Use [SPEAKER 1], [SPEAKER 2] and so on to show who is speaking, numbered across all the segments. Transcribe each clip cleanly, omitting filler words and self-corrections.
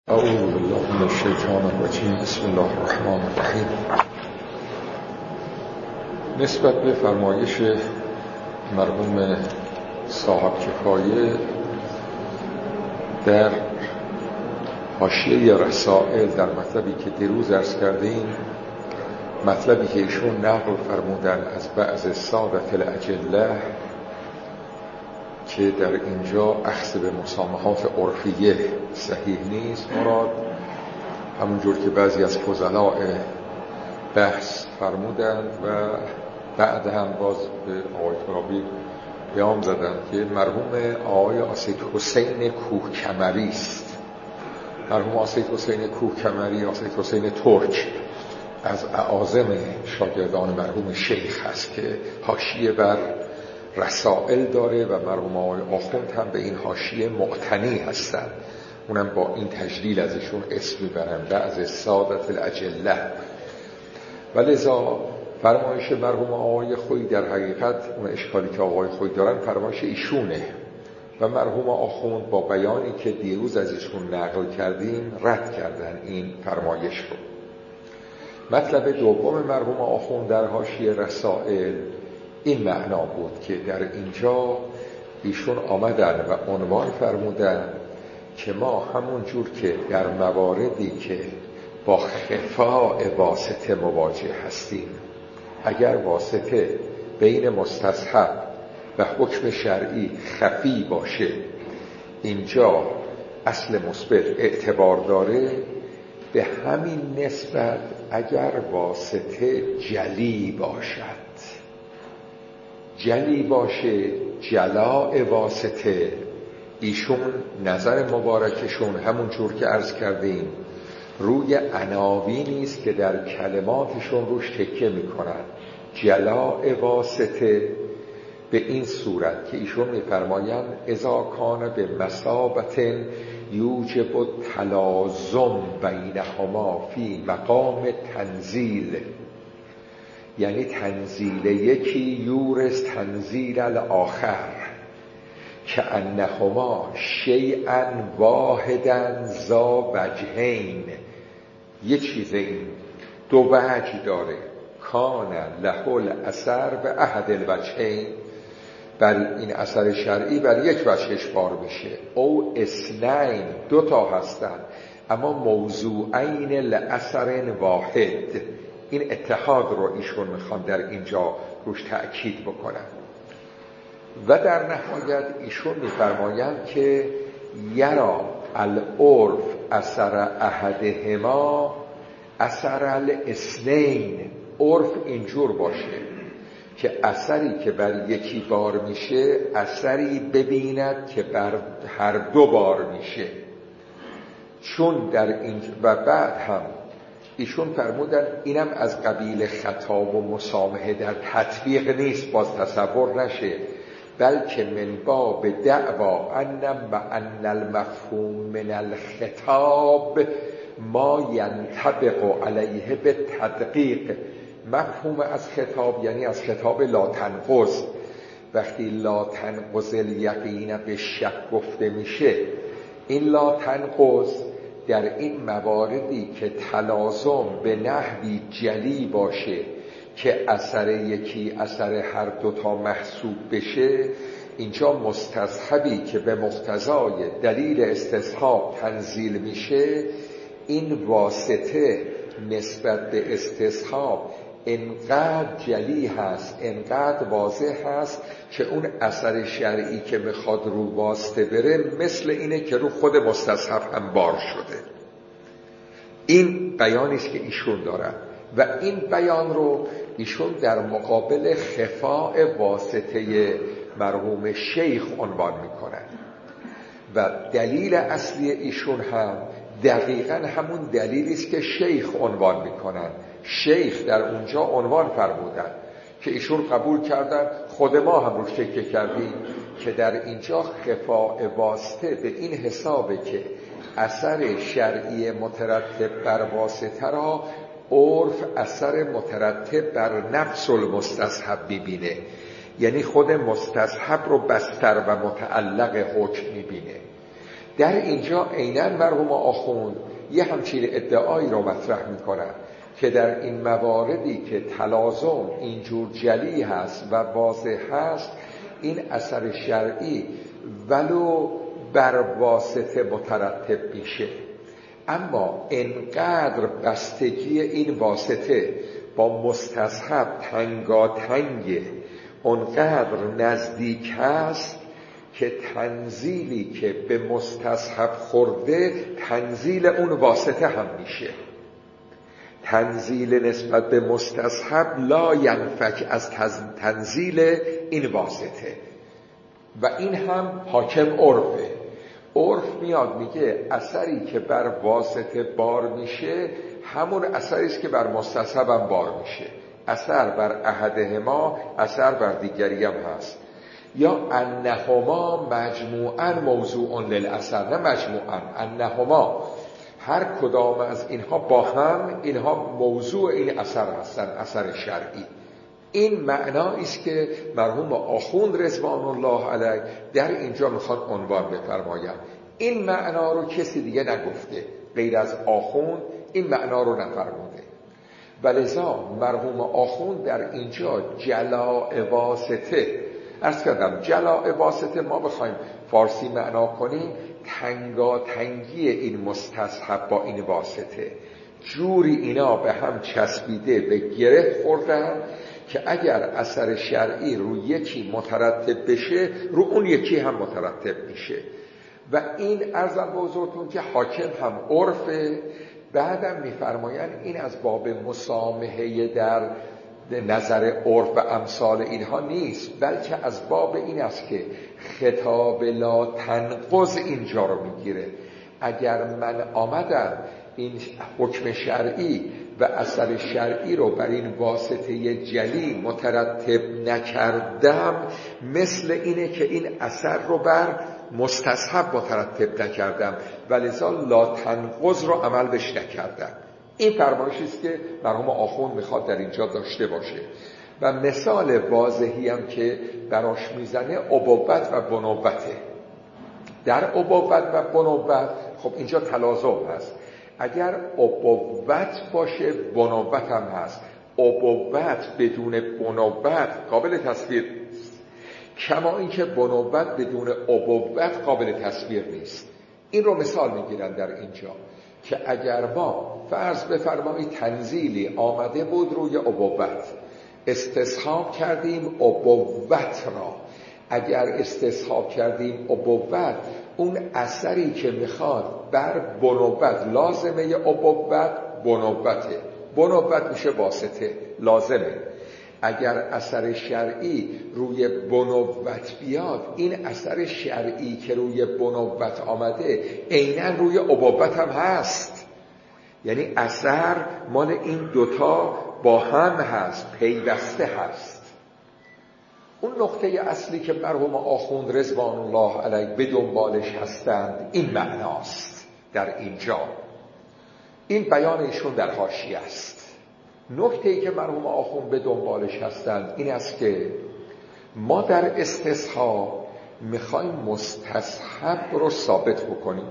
[SPEAKER 1] اعوذ بالله من الشیطان الرجیم. بسم الله الرحمن الرحیم. نسبت به فرمایش مرحوم صاحب کفایه در حاشیه رسائل در مطلبی که دیروز عرض کردیم، مطلبی که ایشون نقل فرمودن از بعض سادة الاجله که در اینجا اخذ به مسامحات عرفیه صحیح نیست، مراد همونجور که بعضی از فضلاء بحث فرمودند و بعد هم باز به آقای ترابی پیام زدند که مرحوم آقای آسید حسین کوهکمری است. مرحوم آسید حسین کوهکمری، آسید حسین ترک، از اعاظم شاگردان مرحوم شیخ هست که حاشیه بر رسائل داره و مرحوم آقای آخوند هم به این حاشیه معتنی هستند. اونم با این تجلیل ازشون اسم میبرن بعض سادة الاجله. ولذا فرمایش مرحوم آقای خویی در حقیقت اون اشکالی که آقای خویی دارن فرمایش ایشونه و مرحوم آخوند با بیانی که دیروز از ایشون نقل کردیم رد کردن این فرمایش رو. مطلب دوم مرحوم آخوند در حاشیه رسائل این معنا بود که در اینجا ایشون آمدن و عنوان فرمودن که ما همون جور که در مواردی که با خفاء واسطه مواجه هستیم، اگر واسطه بین مستصحب و حکم شرعی خفی باشه، اینجا اصل مثبت اعتبار داره. به همین نسبت اگر واسطه جلی باشد، جلی باشه، جلاء واسطه، ایشون نظر مبارکشون همون جور که عرض کردیم روی عناوینی است که در کلماتشون روش تکیه میکنن. جلاء واسطه به این صورت که ایشون میفرمایند اذا کان به مثابت یوجب التلازم بینهما فی مقام تنزیل، یعنی تنزیل یکی یورث تنزیل الاخر، که انهما شیئا واحدا ذا وجهین، یه چیز این دو وجه داره، کان له الاثر به احد الوجهین، بر این اثر شرعی بر یک وجهش بار میشه، او اثنین، دو تا هستن اما موضوعین لاثر واحد. این اتحاد رو ایشون میخوان در اینجا روش تأکید بکنن. و در نهایت ایشون میفرمایند که یرا العرف اثر احدهما اثر الاثنین، عرف اینجور باشه که اثری که بر یکی بار میشه اثری ببیند که بر هر دو بار میشه. چون در این و بعد هم ایشون فرمودن اینم از قبیل خطاب و مسامحه در تطبیق نیست، باز تصور نشه، بلکه من باب دعوا ان المفهوم من الخطاب ما ینطبق علیه به تدقیق. مفهوم از خطاب یعنی از خطاب لا تنقض، وقتی لا تنقض الیقین به شک گفته میشه، این لا تنقض در این مواردی که تلازم به نحوی جلی باشه که اثر یکی اثر هر دوتا محسوب بشه، اینجا مستصحبی که به مقتضای دلیل استصحاب تنزیل میشه، این واسطه نسبت به استصحاب انقدر جلی هست، انقدر واضح هست که اون اثر شرعی که میخواد رو واسطه بره مثل اینه که رو خود مستصحب هم بار شده. این بیانیست که ایشون دارن و این بیان رو ایشون در مقابل خفاء واسطه مرحوم شیخ عنوان میکنن و دلیل اصلی ایشون هم دقیقاً همون دلیلی است که شیخ عنوان میکنن. شیخ در اونجا عنوان فرمودن که ایشون قبول کردن، خود ما هم روش تکیه کردیم که در اینجا خفاء واسطه به این حسابه که اثر شرعی مترتب بر واسطه را عرف اثر مترتب بر نفس المستصحب میبینه، یعنی خود مستصحب رو بستر و متعلق حکم میبینه. در اینجا عیناً مرحوم آخوند یه همچین ادعایی رو مطرح میکنن که در این مواردی که تلازم اینجور جلی هست و واضح هست، این اثر شرعی ولو بر واسطه مترتب میشه، اما انقدر بستگی این واسطه با مستصحب تنگاتنگه، انقدر نزدیک هست که تنزیلی که به مستصحب خورده تنزیل اون واسطه هم میشه. تنزیل نسبت به مستصحب لا ینفک از تنزیل این واسطه، و این هم حاکم عرفه. عرف میاد میگه اثری که بر واسطه بار میشه همون اثری است که بر مستصحب هم بار میشه. اثر بر احدهما اثر بر دیگری هم هست. یا انهما مجموعاً موضوع للاثر، نه مجموعاً، انهما هر کدام از اینها با هم اینها موضوع این اثر هستن، اثر شرعی. این معنایی است که مرحوم آخوند رضوان الله علیه در اینجا میخواد عنوان بفرمایند. این معنا رو کسی دیگه نگفته غیر از آخوند، این معنا رو نفرموده، ولذا مرحوم آخوند در اینجا جلاء واسطه، عرض کردم جلاء واسطه ما بخوایم فارسی معنا کنیم تنگاتنگی این مستصحب با این واسطه، جوری اینا به هم چسبیده به گره خوردن که اگر اثر شرعی رو یکی مترتب بشه رو اون یکی هم مترتب میشه. و این عرضم به حضورتون که حاکم هم عرفه. بعدم میفرمایند این از باب مسامحه در نظر عرف و امثال اینها نیست، بلکه از باب این است که خطاب لا تنقض اینجا رو میگیره. اگر من آمدم این حکم شرعی و اثر شرعی رو بر این واسطه جلی مترتب نکردم، مثل اینه که این اثر رو بر مستصحب مترتب نکردم، ولذا لا تنقض رو عمل بش نکردم. این فرمایشی است که مرحوم آخوند میخواد در اینجا داشته باشه. و مثال واضحی هم که براش میزنه ابوت و بنوته. در ابوت و بنوت خب اینجا تلازم هست، اگر ابوت باشه بنوت هم هست. ابوت بدون بنوت قابل تصویر نیست، کما اینکه بنوت بدون ابوت قابل تصویر نیست. این رو مثال میگیرن در اینجا که اگر ما فرض بفرمایید تنزیلی آمده بود روی ابوت، استصحاب کردیم ابوت را، اگر استصحاب کردیم ابوت، اون اثری که میخواد بر بنوت، لازمه ابوت بنوته، بنوت میشه واسطه، لازمه. اگر اثر شرعی روی بنوت بیاد، این اثر شرعی که روی بنوت آمده عیناً روی ابوت هم هست، یعنی اثر مال این دوتا با هم هست، پیوسته هست. اون نقطه اصلی که مرحوم آخوند رضوان الله علیه به دنبالش هستند این معناست در اینجا. این بیان ایشون در حاشیه است. نکته‌ای که مرحوم آخوند به دنبالش هستند این است که ما در استصحاب میخوایم مستصحب رو ثابت بکنیم.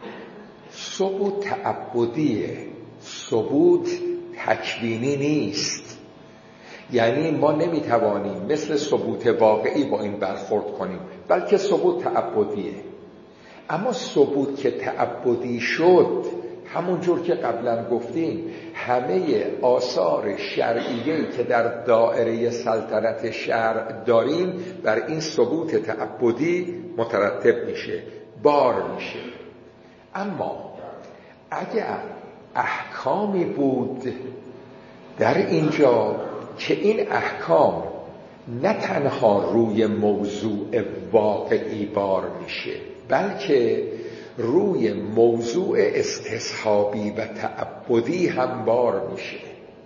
[SPEAKER 1] ثبوت تعبدیه، ثبوت تکوینی نیست. یعنی ما نمیتوانیم مثل ثبوت واقعی با این برخورد کنیم، بلکه ثبوت تعبدیه. اما ثبوت که تعبدی شد، همون جور که قبلا گفتیم، همه آثار شرعیه‌ای که در دائره سلطنت شرع داریم بر این ثبوت تعبدی مترتب میشه، بار میشه. اما اگر احکامی بود در اینجا که این احکام نه تنها روی موضوع واقعی بار میشه، بلکه روی موضوع استصحابی و تعبدی هم بار میشه،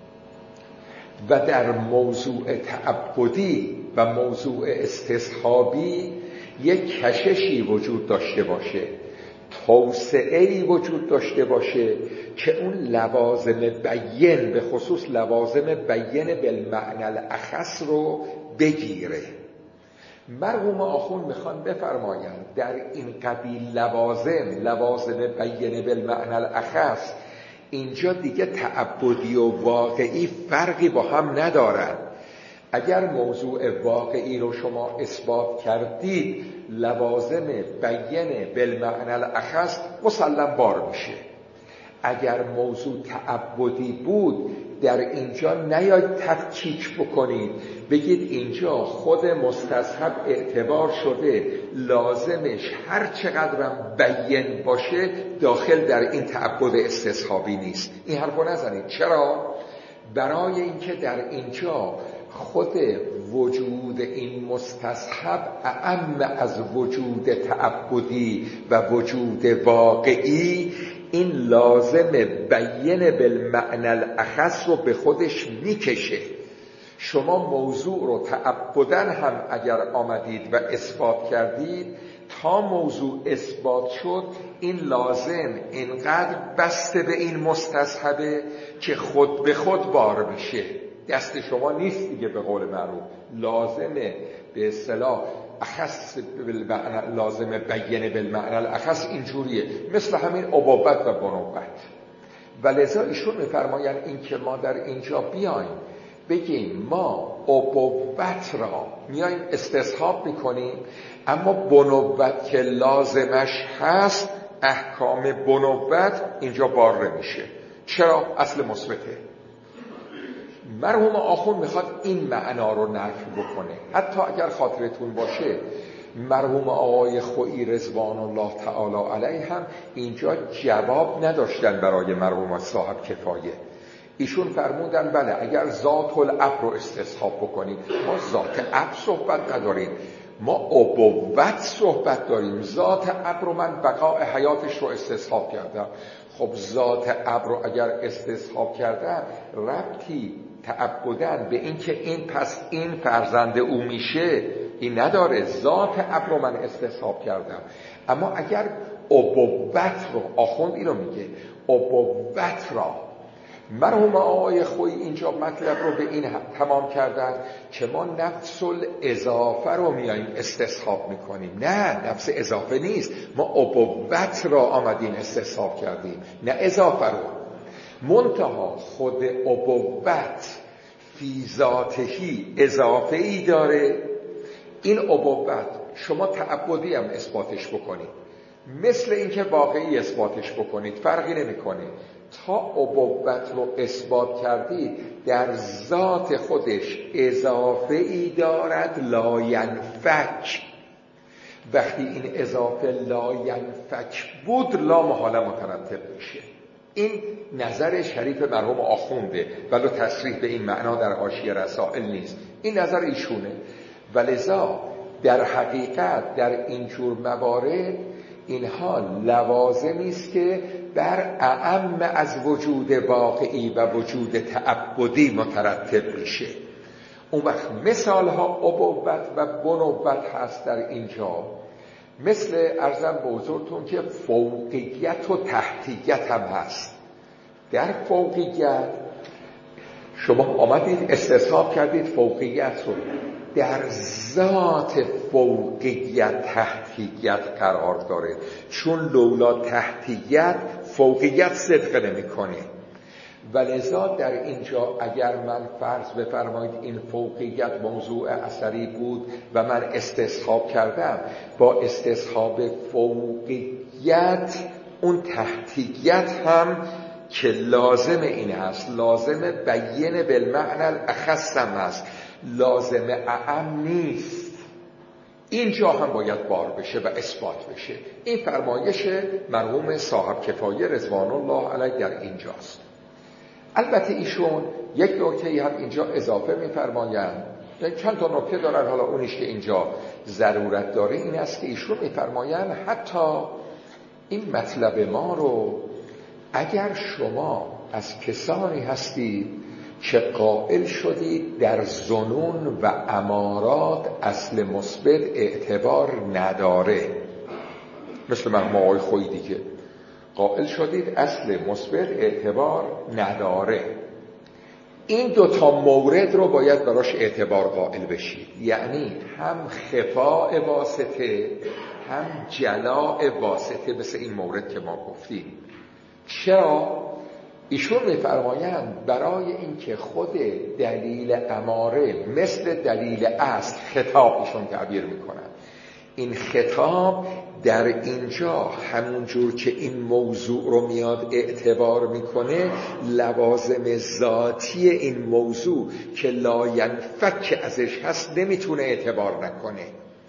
[SPEAKER 1] و در موضوع تعبدی و موضوع استصحابی یک کششی وجود داشته باشه، توسعه‌ای وجود داشته باشه که اون لوازم بیان، به خصوص لوازم بیان بالمعنى الاخص رو بگیره. مرحوم آخوند میخوان بفرمایند در این قبیل لوازم بیان بالمعنی الاخص، اینجا دیگه تعبدی و واقعی فرقی با هم ندارن. اگر موضوع واقعی رو شما اثبات کردید، لوازم بیان بالمعنی الاخص مسلم بار میشه. اگر موضوع تعبدی بود، در اینجا نیاید تفکیک بکنید بگید اینجا خود مستصحب اعتبار شده، لازمش هر چقدرم بیان باشه داخل در این تعبد استصحابی نیست. این حرفو نزنید. چرا؟ برای اینکه در اینجا خود وجود این مستصحب اعم از وجود تعبدی و وجود واقعی، این لازم بیان بالمعنی الاخص رو به خودش میکشه. شما موضوع رو تعبدن هم اگر آمدید و اثبات کردید، تا موضوع اثبات شد این لازم اینقدر بسته به این مستصحبه که خود به خود بار میشه، دست شما نیست دیگه. به قول معروف لازمه به اصطلاح اخص بالمعنی، لازم بیان بالمعنی الاخص اینجوریه، مثل همین ابوت و بنوت. ولذا ایشون میفرماین این که ما در اینجا بیایم بگیم ما ابوت را میایم استصحاب میکنیم، اما بنوت که لازمش هست احکام بنوت اینجا بار نمیشه. چرا؟ اصل مثبته. مرحوم آخوند میخواد این معنا رو نفی بکنه. حتی اگر خاطرتون باشه مرحوم آقای خویی رضوان الله تعالی علیه هم اینجا جواب نداشتن برای مرحوم صاحب کفایه. ایشون فرمودن بله اگر ذات الامر رو استصحاب بکنیم، ما ذات امر صحبت نداریم، ما ابوت صحبت داریم. ذات امر رو من بقاء حیاتش رو استصحاب کردم. خب ذات امر رو اگر استصحاب کردم، ربطی تعبدن به این که این پس این فرزند او میشه این نداره. ذات امر رو من استصحاب کردم. اما اگر ابوت رو، آخوند اینو میگه، ابوت را مرحوم آقای خویی اینجا مطلب رو به این تمام کردن که ما نفس الاضافه رو میاییم استصحاب میکنیم. نه، نفس اضافه نیست، ما ابوت را آمدیم استصحاب کردیم، نه اضافه رو. منتها خود ابوت فی ذاتهی اضافه ای داره. این ابوت شما تعبدی هم اثباتش بکنید، مثل اینکه واقعی اثباتش بکنید، فرقی نمیکنه. تا ابوت رو اثبات کردید، در ذات خودش اضافه ای دارد لا ینفک. وقتی این اضافه لا ینفک بود، لا محاله مترتب میشه. این نظر شریف مرحوم آخونده، ولو تصریح به این معنا در حاشیه رسائل نیست، این نظر ایشونه. ولذا در حقیقت در اینجور موارد اینها لوازمی است که بر اعم از وجود واقعی و وجود تعبدی مترتب میشه. اون وقت مثال ها ابوت و بنوت هست در اینجا، مثل عرضم به حضورتون که فوقیت و تحتیت هم هست. در فوقیت شما آمدید استصحاب کردید فوقیت رو، در ذات فوقیت تحتیت قرار داره، چون لولا تحتیت فوقیت صدق نمی‌کنه. ولذا در اینجا اگر من فرض بفرمایید این فوقیت موضوع اثری بود و من استصحاب کردم، با استصحاب فوقیت اون تحتیت هم که لازم این هست، لازم بیان بالمعنی الاخص هم هست، لازم اعم نیست. اینجا هم باید بار بشه و اثبات بشه. این فرمایش مرحوم صاحب کفایه رضوان الله علیه در اینجاست. البته ایشون یک نکته هم اینجا اضافه می‌فرمایند، چند تا نکته دارن، حالا اونیش که اینجا ضرورت داره این است که ایشون می‌فرمایند حتی این مطلب ما رو اگر شما از کسانی هستید که قائل شدید در ظنون و امارات اصل مثبت اعتبار نداره، مثل مرحوم آقای خویی دیگه قائل شدید اصل مثبت اعتبار نداره، این دوتا مورد رو باید براش اعتبار قائل بشید، یعنی هم خفاء واسطه هم جلاء واسطه، مثل این مورد که ما گفتیم. چرا؟ ایشون میفرمایند برای اینکه خود دلیل اماره مثل دلیل اصل خطاب ایشون تعبیر میکنن. این خطاب در اینجا همون جور که این موضوع رو میاد اعتبار میکنه، لوازم ذاتی این موضوع که لا ینفک ازش هست نمیتونه اعتبار نکنه،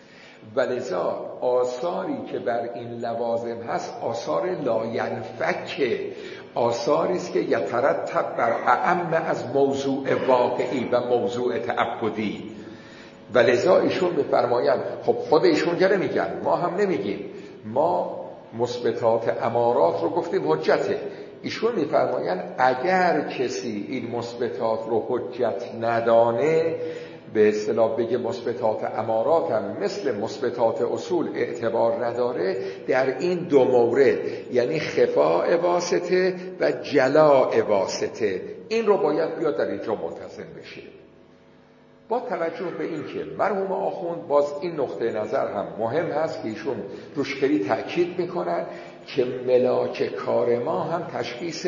[SPEAKER 1] ولذا آثاری که بر این لوازم هست آثار لا ینفک، آثاری است که یترتب بر اعم از موضوع واقعی و موضوع تعبدی. ولذا ایشون میفرمایند، خب خود ایشون که نمیگن، ما هم نمیگیم، ما مثبتات امارات رو گفتیم حجته. ایشون میفرمایند اگر کسی این مثبتات رو حجت ندانه، به اصطلاح بگه مثبتات امارات هم مثل مثبتات اصول اعتبار نداره، در این دو مورد یعنی خفاء واسطه و جلاء واسطه، این رو باید بیاد در اینجا ملتزم بشه. با توجه به این که مرحوم آخوند باز این نقطه نظر هم مهم هست که ایشون روش خیلی تأکید میکنن که ملاک کار ما هم تشخیص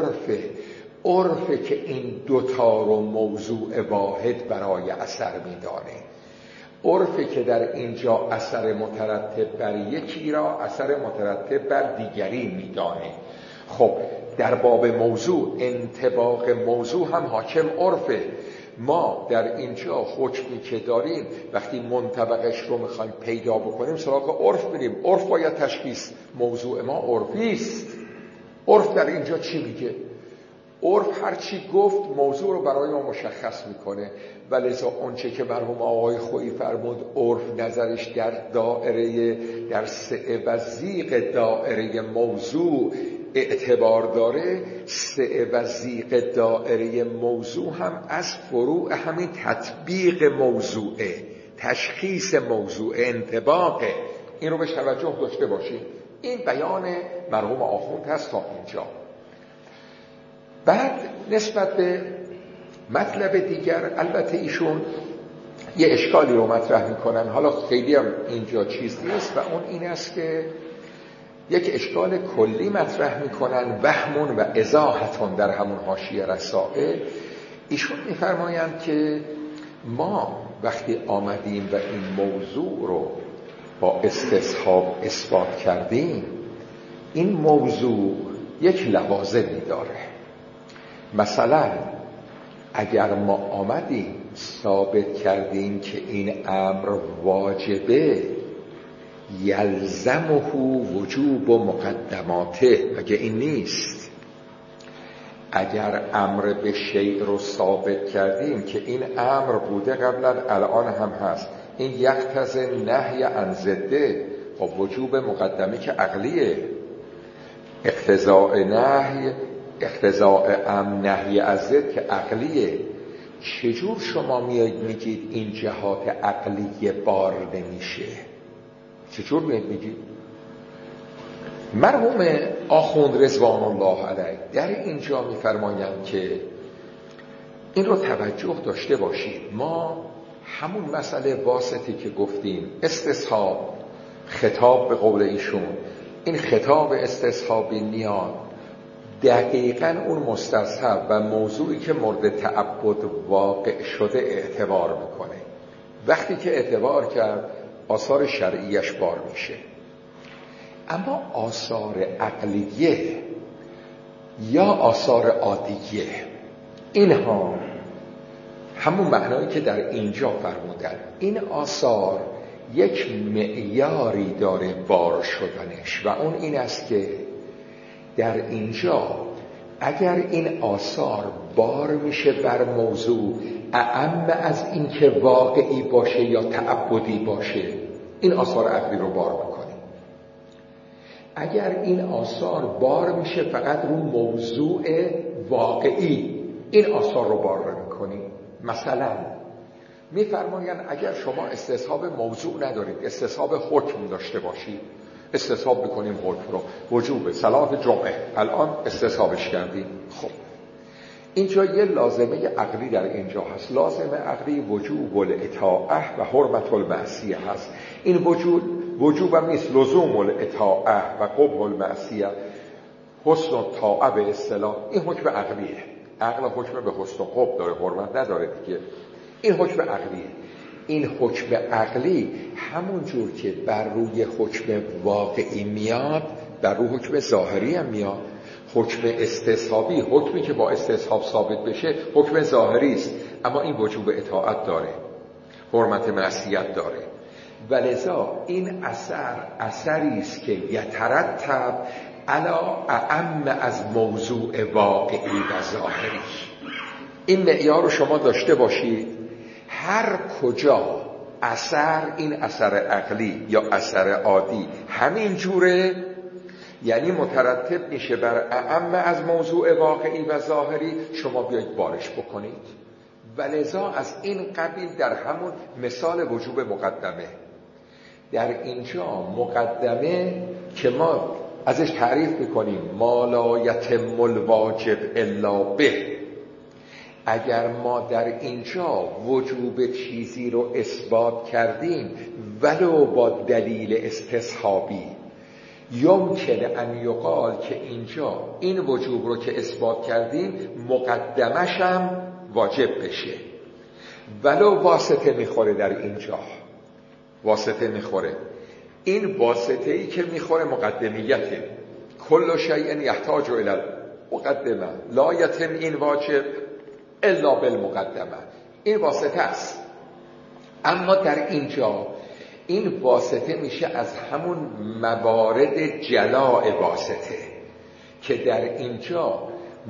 [SPEAKER 1] عرفه که این دوتا رو موضوع واحد برای اثر میدانه، عرفه که در اینجا اثر مترتب بر یکی را اثر مترتب بر دیگری میدانه. خب در باب موضوع انطباق موضوع هم حاکم عرفه. ما در اینجا حکمی که داریم وقتی منطبقش رو میخوایم پیدا بکنیم سراغ عرف بریم، عرف باید تشخیص، موضوع ما عرفیست. عرف در اینجا چی میگه؟ عرف هر چی گفت موضوع رو برای ما مشخص میکنه، ولذا اونچه که مرحوم آقای خویی فرمود عرف نظرش در دائره، در سعه و ضیق دائره موضوع اعتبار داره. سعه و ضیق دائره موضوع هم از فروع همین تطبیق موضوعه، تشخیص موضوع، انطباقه. این رو به توجه داشته باشید. این بیان مرحوم آخوند هست تا اینجا. بعد نسبت به مطلب دیگر البته ایشون یه اشکالی رو مطرح میکنن، حالا خیلی هم اینجا چیز نیست، و اون این است که یک اشکال کلی مطرح میکنن، وهمون و ازاحتون در همون حاشیه رسائل. ایشون میفرمایند که ما وقتی آمدیم و این موضوع رو با استصحاب اثبات کردیم، این موضوع یک لوازمی داره. مثلا اگر ما آمدیم ثابت کردیم که این امر واجبه، یلزمه وجوب و مقدماته، مگه این نیست؟ اگر امر به شیء رو ثابت کردیم که این امر بوده قبلا الان هم هست، این یقتضی نهی عن ضده، خب وجوب مقدمه که عقلیه، اقتضاء نهی، اقتضاء امر نهی از ضد که عقلیه. چجور شما میایید میگید این جهات عقلی بار نمیشه؟ چجور میایید میگید؟ مرحوم آخوند رضوان الله علیه در اینجا میفرمایند که این رو توجه داشته باشید. ما همون مسئله واسطی که گفتیم، استصحاب، خطاب به قول ایشون، این خطاب استصحابی میاد دقیقاً اون مستصحب و موضوعی که مورد تعبد واقع شده اعتبار میکنه. وقتی که اعتبار کرد آثار شرعیش بار میشه. اما آثار عقلیه یا آثار عادیه، اینها همون معنایی که در اینجا فرمودن، این آثار یک معیاری داره بار شدنش، و اون این است که در اینجا اگر این آثار بار میشه بر موضوع اعم از این که واقعی باشه یا تعبدی باشه، این آثار عقلی رو بار میکنه. اگر این آثار بار میشه فقط رو موضوع واقعی، این آثار رو بار نمیکنه. مثلا میفرمایند اگر شما استصحاب موضوع ندارید، استصحاب حکم داشته باشید، استصحاب بکنیم حکم رو، وجوب صلات جمعه، الان استصحابش کردیم. خب اینجا یه لازمه عقلی در اینجا هست. لازمه عقلی وجوب الاطاعه و حرمت المعصیه هست. این وجوب هم نیست، لزوم الاطاعه و قبح المعصیه، حسن و طاعه به اصطلاح. این حکم عقلیه. عقل حکم به حسن و قبح داره، حرمت نداره دیگه. این حکم عقلیه. این حکم عقلی همون جور که بر روی حکم واقعی میاد، بر روی حکم ظاهری هم میاد. حکم استصحابی، حکمی که با استصحاب ثابت بشه، حکم ظاهری است، اما این وجوب اطاعت داره، حرمت معصیت داره. ولذا این اثری است که یترتب علی اعم از موضوع واقعی و ظاهری. این معیار رو شما داشته باشید. هر کجا اثر، این اثر عقلی یا اثر عادی همین جوره، یعنی مترتب میشه بر اعم از موضوع واقعی و ظاهری، شما بیایید بارش بکنید. ولذا از این قبیل در همون مثال وجوب مقدمه، در اینجا مقدمه که ما ازش تعریف میکنیم ما لا یتم الواجب الا به، اگر ما در اینجا وجوب چیزی رو اثبات کردیم ولو با دلیل استصحابی، یمکن ان یقال که اینجا این وجوب رو که اثبات کردیم مقدمش هم واجب بشه، ولو واسطه میخوره. در اینجا واسطه میخوره. این واسطه ای که میخوره مقدمیته. کل شیء یحتاج الی مقدمه لا یتم این واجب الا بالمقدمه. این واسطه است. اما در اینجا این واسطه میشه از همون موارد جلاء واسطه که در اینجا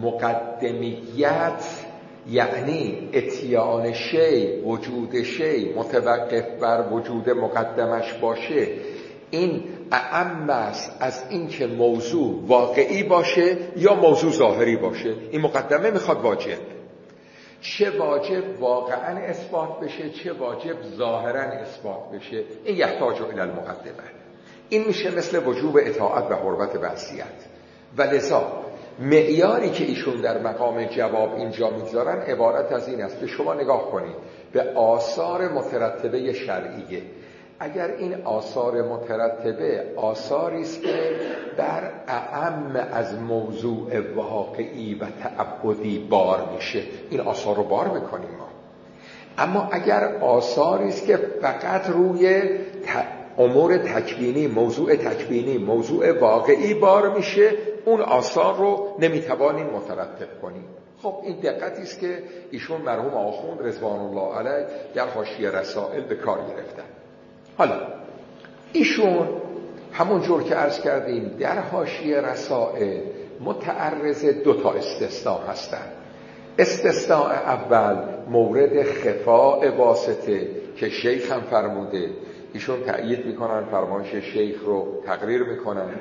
[SPEAKER 1] مقدمیت یعنی اتیان شی، وجود شی متوقف بر وجود مقدمش باشه. این اعم است از این که موضوع واقعی باشه یا موضوع ظاهری باشه. این مقدمه میخواد واجب، چه واجب واقعا اثبات بشه، چه واجب ظاهرا اثبات بشه. این یحتاج الی المقدمه. این میشه مثل وجوب اطاعت و حرمت معصیت. ولذا معیاری که ایشون در مقام جواب اینجا میگذارن عبارت از این است که شما نگاه کنید به آثار مترتبه شرعیه. اگر این آثار مترتبه آثاری است که بر اعم از موضوع واقعی و تعبدی بار میشه، این آثار رو بار میکنیم ما. اما اگر آثاری است که فقط روی امور تکوینی، موضوع تکوینی، موضوع واقعی بار میشه، اون آثار رو نمیتوانیم مترتب کنیم. خب این دقتی است که ایشون مرحوم آخوند رضوان الله علیه در حاشیه رسائل به کار گرفتن. حالا ایشون همون جور که عرض کردیم در حاشیه رسائل متعرض 2 استثناء هستند. استثناء اول مورد خفاء واسطه که شیخ هم فرموده، ایشون تأیید میکنن، فرمایش شیخ رو تقریر میکنن.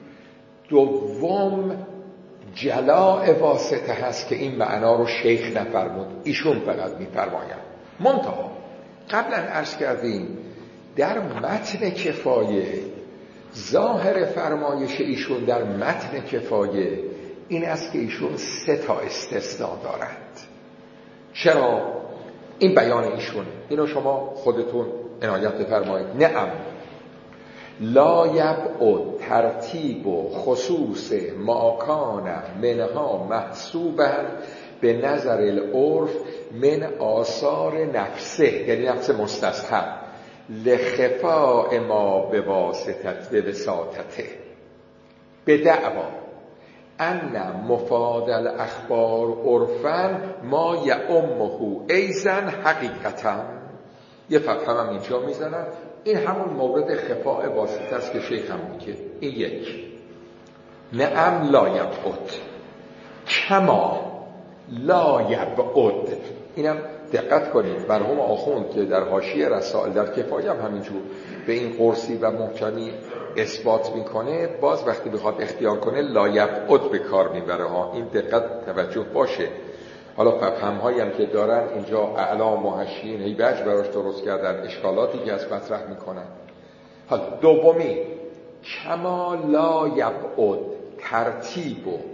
[SPEAKER 1] دوم جلاء واسطه هست که این معنا رو شیخ نفرمود، ایشون فقط میفرماید. منتها قبلا عرض کردیم در متن کفایه ظاهر فرمایش ایشون در متن کفایه این است که ایشون 3 استثناء دارند. چرا؟ این بیان ایشونه، اینو شما خودتون عنایت بفرمایید. نعم لا یبعد ترتیب و خصوص ما کان منها محسوبا به نظر العرف من آثار نفسه، یعنی نفس مستصحب، لخفاء ما به وساطته به دعوا ان مفاد الاخبار عرفا ما یعمه ایضا حقیقتا. یه فتحه هم اینجا میزنن، این همون مورد خفاء واسطه است که شیخ هم میگه. این یک. نعم لا یبعد کما لا یبعد. اینم دقت کنید مرحوم آخوند که در حاشیه رسائل در کفایه هم همینجور به این قرصی و محکمی اثبات میکنه، باز وقتی بخواد اختیار کنه لا یبعد به کار میبره ها. این دقت توجه باشه. حالا فهم‌هایی هم که دارن اینجا اعلام و حشین هیبج براش درست کردن، اشکالاتی که از مطرح میکنن. حالا دومی کما لا یبعد ترتیب و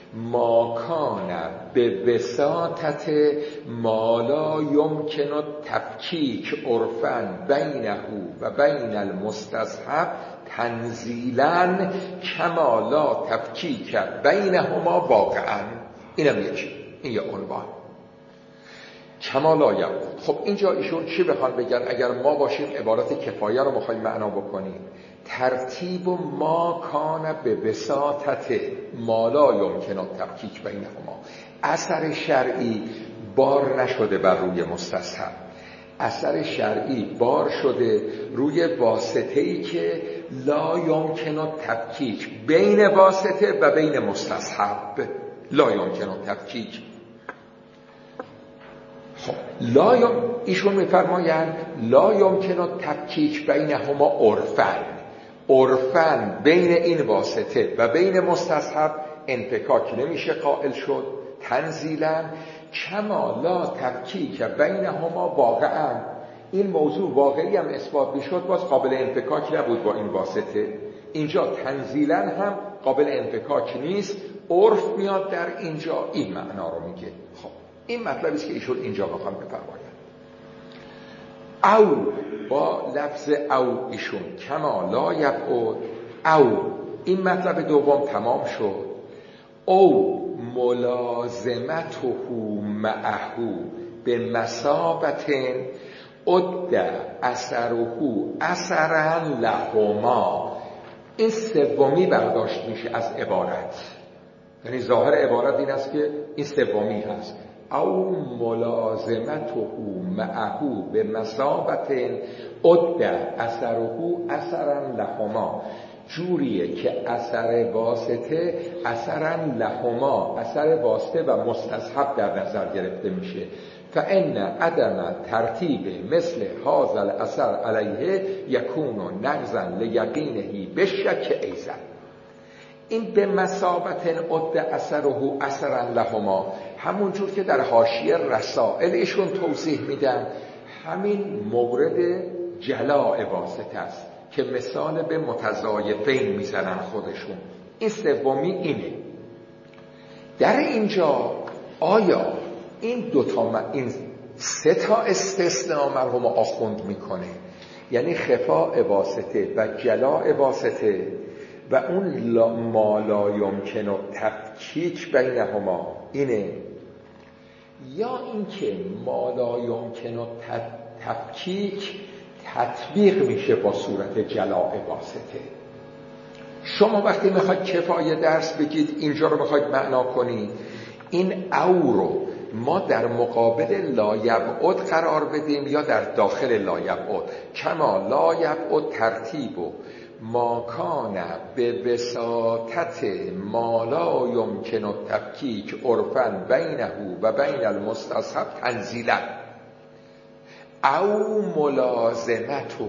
[SPEAKER 1] ما کان به وساطت ما لا یمکن تفکیک عرفا بینه و بین المستصحب تنزیلا کما لا تفکیک بینهما واقعا. اینم یکی، این یه عنوان کما لا یعود. خب اینجا ایشون چی بخوان بگن؟ اگر ما باشیم عبارت کفایه رو میخوایم معنا بکنیم، ترتیب ما کان به وساطت ما لا یمکن تفکیک بینهما، اثر شرعی بار نشده بر روی مستصحب، اثر شرعی بار شده روی واسطه‌ای که لا یمکن تفکیک بین واسطه و بین مستصحب، لا یمکن تفکیک. خب ایشون میفرمایند لا یمکن تفکیک بینهما عرفاً بین این واسطه و بین مستصحب انفکاک نمیشه قائل شد، تنزیلاً کما لا تفکیک بینهما واقعاً. این موضوع واقعی هم اثبات میشد، باز قابل انفکاک نبود با این واسطه. اینجا تنزیلاً هم قابل انفکاک نیست، عرف میاد در اینجا این معنا رو میگه. خب این مطلبی است که ایشون اینجا میخوان بفرمایند. او با لفظ او ایشون کما لا یبعد، او این مطلب دوم تمام شد. او ملازمته معه به مثابت اد اثره اثرا لهما. این سومی برداشت میشه از عبارت، یعنی ظاهر عبارت این است که این سومی هست. او ملازمته معه به مثابت اد اثره اثرا لهما، جوریه که اثر واسطه اثرا لهما، اثر واسطه و مستصحب در نظر گرفته میشه. فان عدم ترتیب مثل هذا الاثر علیه یکون نقضا لیقینه بالشک ایضا. این به مثابت اد اثره اثرا لهما، همون جور که در حاشیه رسائل ایشون توضیح میدن، همین مورد جلاء واسطه است که مثال به متضایفین میزنن خودشون. این سومی اینه. در اینجا آیا این این سه تا استثناء مرحوم آخوند میکنه، یعنی خفاء واسطه و جلاء واسطه و اون ما لا یمکن تفکیک بینهما اینه، یا اینکه ما لا یمکن تفکیک تطبیق میشه با صورت جلاء واسطه؟ شما وقتی میخواید کفایه درس بگید، اینجا رو میخواید معنا کنید، این او رو ما در مقابل لا یبعد قرار بدیم یا در داخل لا یبعد؟ کما لا یبعد ترتیب و ما کان به وساطت ما لا یمکن تفکیک عرفا بینه و بین المستصحب تنزیلا. او ملازمته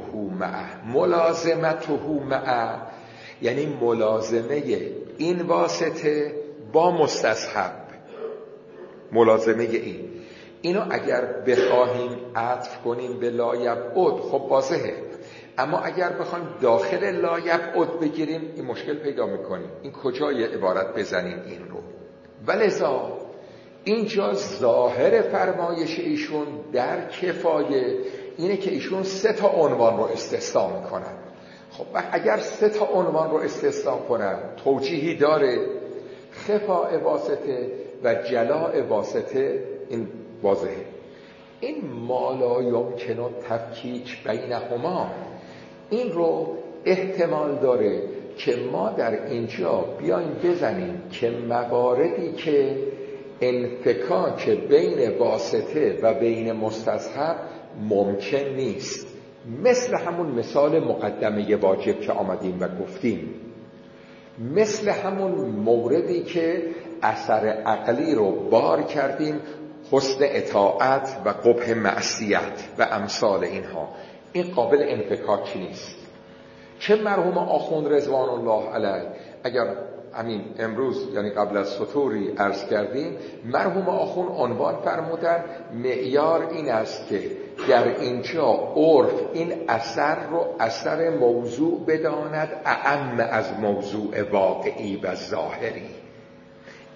[SPEAKER 1] معه یعنی ملازمه این واسطه با مستصحب، ملازمه اینو اگر بخواهیم عطف کنیم به لا یبعد خب واضحه، اما اگر بخوایم داخل لا یبعد بگیریم این مشکل پیدا میکنیم. این کجای عبارت بزنیم این رو؟ ولذا اینجا ظاهر فرمایش ایشون در کفایه اینه که ایشون سه تا عنوان رو استثنا میکنن. خب اگر سه تا عنوان رو استثنا کنن توجیهی داره، خفاء واسطه و جلاء واسطه، این واضحه. این ما لا یمکن تفکیک بینهما، این رو احتمال داره که ما در اینجا بیایم بزنیم که مواردی که انفکاک بین واسطه و بین مستصحب ممکن نیست، مثل همون مثال مقدمه واجب که آمدیم و گفتیم، مثل همون موردی که اثر عقلی رو بار کردیم، حسن اطاعت و قبح معصیت و امثال اینها، این قابل انفکاک نیست. چه مرحوم آخوند رضوان الله علیه اگر همین امروز یعنی قبل از سطوری عرض کردیم، مرحوم آخوند عنوان فرمودن معیار این است که در اینجا عرف این اثر رو اثر موضوع بداند اعم از موضوع واقعی و ظاهری.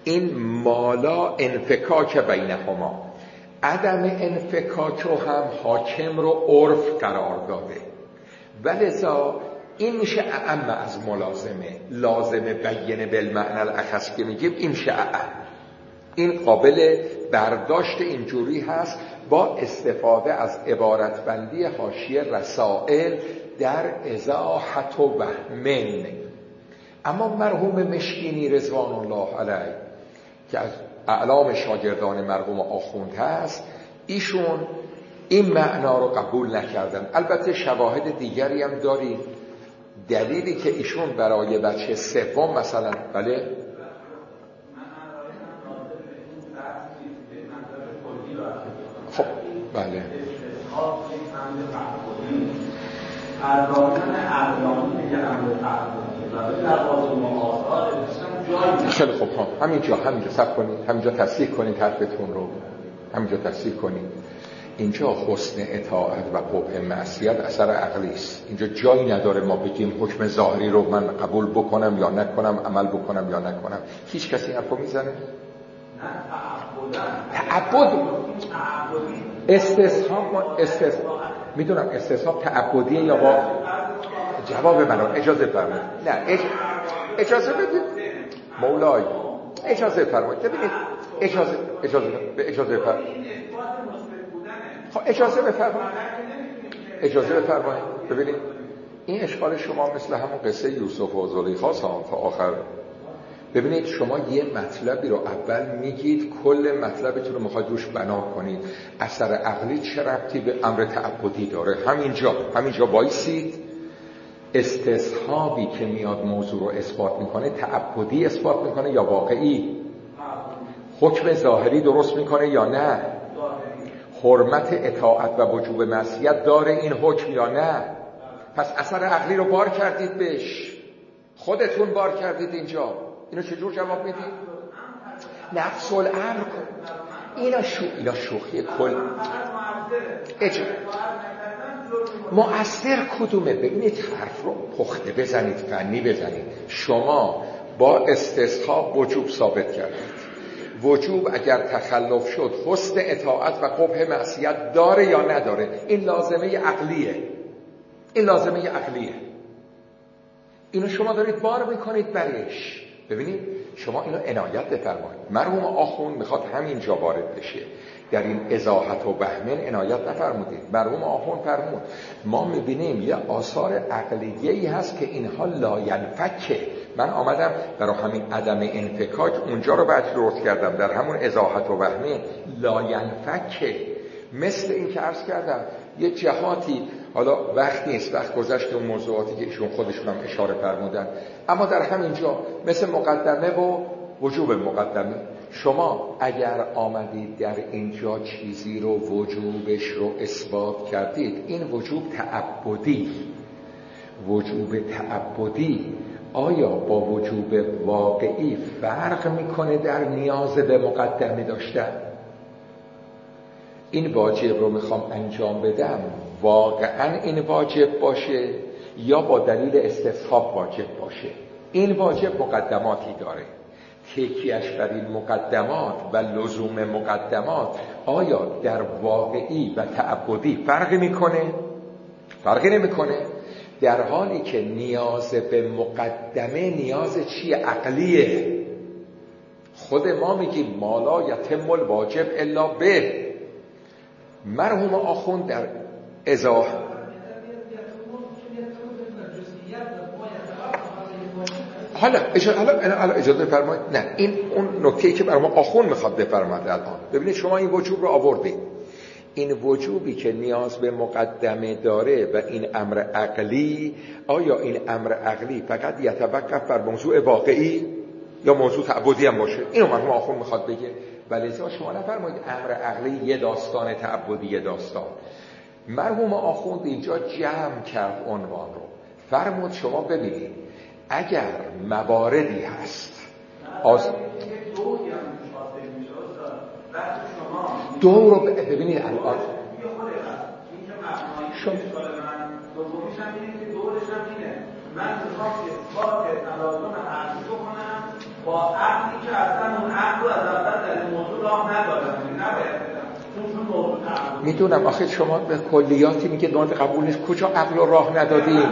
[SPEAKER 1] این مالا انفکاک بینهما، عدم انفکاک رو هم حاکم رو عرف قرار داده، ولذا این میشه اعم از ملازمه. لازمه بینه بالمعنی الاخص که میگیم این میشه اعم. این قابل برداشت اینجوری هست با استفاده از عبارتبندی حاشیه رسائل در ازاحت و وهمن. اما مرحوم مشکینی رضوان الله علیه که از اعلام شاگردان مرحوم آخوند هست، ایشون این معنا رو قبول نکردن. البته شواهد دیگری هم داریم. دلیلی که ایشون برای بچه سوم مثلا بله خب بله خیلی خوب همینجا صبر کنید، همینجا تصحیح کنید حرفتون رو، همینجا تصحیح کنید. اینجا حسن اطاعت و قبح معصیت اثر عقلی است. اینجا جایی نداره ما بگیم حکم ظاهری رو من قبول بکنم یا نکنم، عمل بکنم یا نکنم. هیچ کسی حرفو میزنه؟ نه تعبد میدونم استصحاب تعبدیه یا با جواب منو اجازه فرمایید. نه اجازه بدید مولای، اجازه فرمایید. ببینید اجازه فرمایید. خب اجازه بفرمایید. ببینید این اشکال شما مثل همون قصه یوسف و زلیخا تا آخر. ببینید شما یه مطلبی رو اول میگید، کل مطلبتون رو میخواید روش بنا کنید. اثر عقلی چه ربطی به امر تعبدی داره؟ همینجا وایسید. استصحابی که میاد موضوع رو اثبات میکنه تعبدی اثبات میکنه یا واقعی؟ حکم ظاهری درست میکنه یا نه؟ حرمت اطاعت و وجوب معصیت داره این حکم یا نه؟ پس اثر عقلی رو بار کردید بهش، خودتون بار کردید اینجا. اینو چجور جواب میدید؟ نفس الامر اینا شوخی کل مؤثر کدومه؟ ببینید حرف رو پخته بزنید، فنی بزنید. شما با استصحاب وجوب ثابت کردید. وجوب اگر تخلف شد حسن اطاعت و قبح معصیت داره یا نداره؟ این لازمه عقلیه. اینو شما دارید بار میکنید برش. ببینید شما اینو عنایت بفرمایید. مرحوم آخوند میخواد همینجا وارد بشه، در این ازاحت و بهمن عنایت نفرمودید. مرحوم آخوند فرمود ما میبینیم یه آثار عقلیه‌ای هست که اینها لاینفکه. من آمدم برای همین عدم انفکاک اونجا رو بعد درست کردم، در همون ازاحت و بهمن لاینفکه. مثل این که عرض کردم یه جهاتی، حالا وقت نیست، وقت گذشته اون موضوعاتی که ایشون خودشون هم اشاره فرمودن، اما در همینجا مثل مقدمه و وجوب مقدمه، شما اگر آمدید در اینجا چیزی رو وجوبش رو اثبات کردید، این وجوب تعبدی آیا با وجوب واقعی فرق میکنه در نیاز به مقدمه داشتن؟ این واجب رو میخوام انجام بدم، واقعا این واجب باشه یا با دلیل استصحاب واجب باشه؟ این واجب مقدماتی داره، تکیه‌اش بر این مقدمات و لزوم مقدمات آیا در واقعی و تعبدی فرقی میکنه؟ فرقی نمیکنه. در حالی که نیاز به مقدمه نیاز چیه؟ عقلیه. خود ما میگیم ما لا یتم الواجب الا به. مرحوم آخوند در ازاحه حالا اجازه بفرمایید. نه این اون نکته‌ای که مرحوم آخوند میخواد بفرماید الان. ببینید شما این وجوب رو آوردید، این وجوبی که نیاز به مقدمه داره و این امر عقلی، آیا این امر عقلی فقط یتوقف بر موضوع واقعی یا موضوع تعبدی هم باشه؟ اینو مرحوم آخوند میخواد بگه. ولذا شما نفرمایید امر عقلی یه داستان، تعبدی یه داستان. مرحوم آخوند اینجا جمع کرد عنوان رو، فرمود شما ببینید اگر مواردی هست دو رو ببینید الان شما
[SPEAKER 2] دومیش هم اینه که دورش هم اینه من میخوام اثبات تلازم عقلی بکنم با عقلی که اصلا اون عقل رو از اول در این موضوع راه ندادن، نباید
[SPEAKER 1] میدونم. آخه شما به کلیاتی میگه مورد قبول نیست. کجا عقل و راه ندادیم؟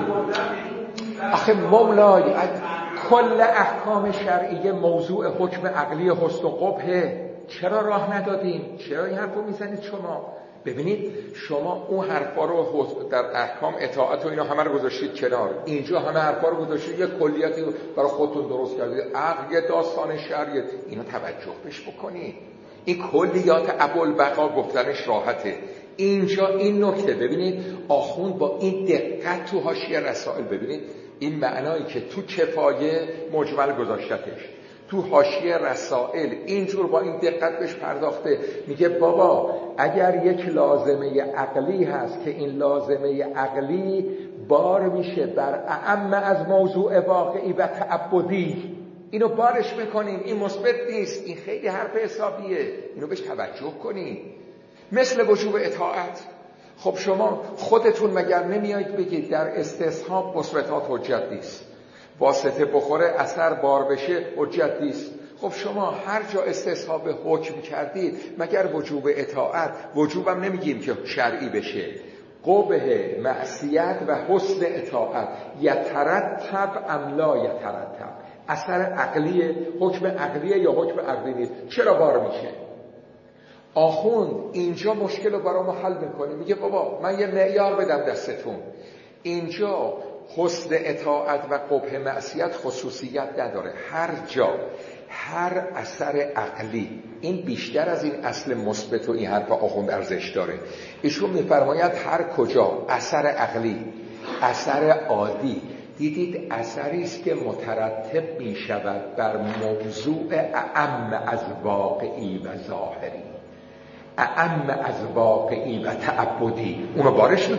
[SPEAKER 1] آخه مولای کل احکام شرعیه موضوع حکم عقلی حسن و قبحه. چرا راه ندادیم؟ چرا این حرفو میزنید شما؟ ببینید شما اون حرفا رو در احکام اطاعت و اینا همه رو گذاشتید کنار، اینجا همه حرفا رو گذاشتید یه کلیاتی برای خودتون درست کردید. عقل یه داستان شرعیه، اینو توجه بهش بکنید. این کلیات ابوالبقا گفتنش راحته. اینجا این نکته ببینید، آخوند با این دقت تو حاشیه رسائل ببینید این معنایی که تو کفایه مجمل گذاشتتش، تو حاشیه رسائل اینجور با این دقت بهش پرداخته. میگه بابا اگر یک لازمه عقلی هست که این لازمه عقلی بار میشه بر اعم از موضوع واقعی و تعبدی، اینو بارش میکنیم، این مثبت نیست، این خیلی حرف حسابیه، اینو بهش توجه کنیم. مثل وجوب اطاعت. خب شما خودتون مگر نمیایید بگید در استصحاب مثبتات حجت نیست، واسطه بخوره اثر بار بشه حجت نیست؟ خب شما هر جا استصحاب حکم کردید مگر وجوب اطاعت، وجوبم نمیگیم که شرعی بشه، قبح معصیت و حسن اطاعت یترتب ام لا یترتب، اثر عقلیه، حکم عقلیه یا حکم عقلی نیست، چرا بار میشه؟ آخوند اینجا مشکل رو برای ما حل میکنه. میگه بابا من یه معیار بدم دستتون، اینجا حسن اطاعت و قبح معصیت خصوصیت نداره. هر جا هر اثر عقلی، این بیشتر از این اصل مثبت و این حرف آخوند ارزش داره. ایشون میفرماید هر کجا اثر عقلی، اثر عادی دیدید اثری است که مترتب می شود بر موضوع اعم از واقعی و ظاهری، اعم از واقعی و تعبدی، اونو بارش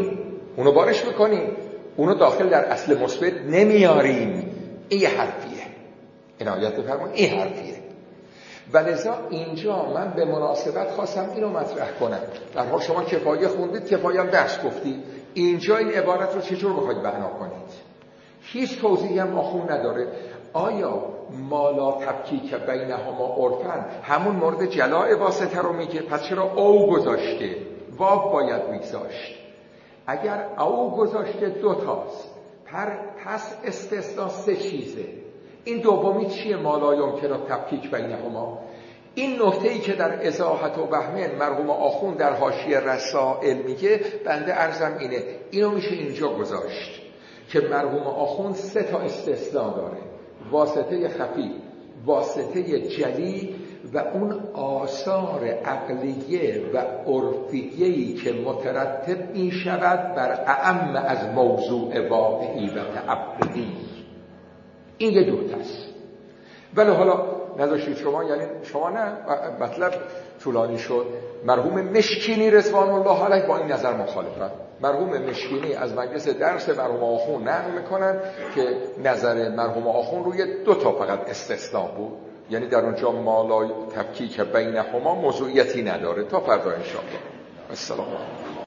[SPEAKER 1] میکنیم، اونو داخل در اصل مثبت نمیاریم. این یه حرفیه، عنایت بفرمایید، این حرفیه. ولذا اینجا من به مناسبت خواستم اینو مطرح کنم. در حال شما کفایه خوندید، کفایه هم درس گفتید، اینجا این عبارت رو چجور بخواید معنا کنید؟ هیچ توضیحی هم آخون نداره. آیا مالا تفکیک بینهما عرفن همون مورد جلاء واسطه رو میگه؟ پس چرا او گذاشته؟ واو باید میگذاشت. اگر او گذاشته دوتاست، پس استثناء سه چیزه. این دومی چیه؟ مالا یمکن تفکیک بینهما. این نکته‌ای که در اصاحت و بهمن مرحوم آخوند در حاشیه رسائل میگه، بنده عرضم اینه، اینو میشه اینجا گذاشت که مرحوم آخوند سه تا استثناء داره: واسطه خفی، واسطه جلی و اون آثار عقلیه و عرفیه‌ای که مترتب می شود بر اعم از موضوع واقعی و تعبدی. این یه دوتاست. ولی حالا نداشتید شما، یعنی شما نه، مطلب طولانی شد. مرحوم مشکینی رضوان الله علیه با این نظر مخالفن. مرحوم مشکینی از مجلس درس مرحوم آخوند نقل میکنن که نظر مرحوم آخوند روی دو تا فقط استثناء بود، یعنی در اونجا مالای تفکیک بینهما موضوعیتی نداره. تا فردا انشاءالله. السلام علیکم.